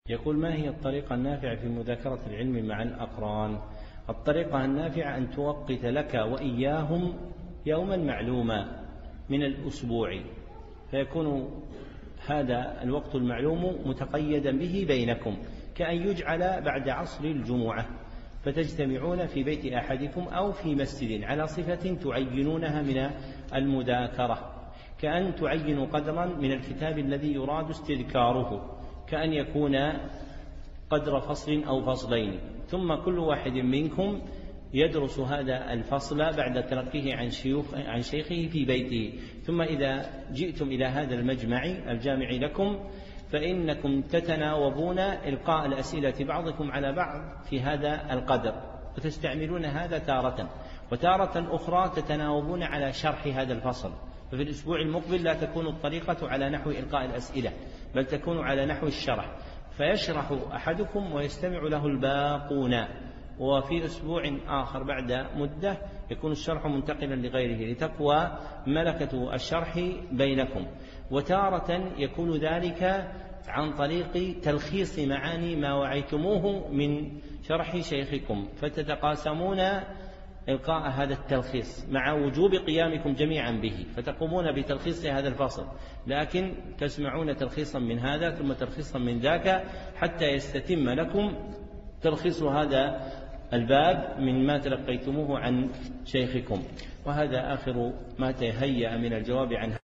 يقول: ما هي الطريقة النافعة في مذاكرة العلم مع الأقران؟ الطريقة النافعة أن توقت لك وإياهم يوما معلوما من الأسبوع، فيكون هذا الوقت المعلوم متقيدا به بينكم، كأن يجعل بعد عصر الجمعة فتجتمعون في بيت أحدكم أو في مسجد على صفة تعينونها من المذاكرة، كأن تعينوا قدرا من الكتاب الذي يراد استذكاره، كأن يكون قدر فصل أو فصلين، ثم كل واحد منكم يدرس هذا الفصل بعد تلقيه عن شيخه في بيته. ثم إذا جئتم إلى هذا المجمع الجامع لكم فإنكم تتناوبون إلقاء الأسئلة بعضكم على بعض في هذا القدر، وتستعملون هذا تارة، وتارة أخرى تتناوبون على شرح هذا الفصل. ففي الأسبوع المقبل لا تكون الطريقة على نحو إلقاء الأسئلة، بل تكون على نحو الشرح، فيشرح أحدكم ويستمع له الباقون، وفي أسبوع آخر بعد مدة يكون الشرح منتقلا لغيره لتقوى ملكة الشرح بينكم. وتارة يكون ذلك عن طريق تلخيص معاني ما وعيتموه من شرح شيخكم، فتتقاسمون إلقاء هذا التلخيص مع وجوب قيامكم جميعا به، فتقومون بتلخيص هذا الفصل، لكن تسمعون تلخيصا من هذا ثم تلخيصا من ذاك حتى يستتم لكم تلخيص هذا الباب من ما تلقيتموه عن شيخكم. وهذا آخر ما تهيأ من الجواب عنه.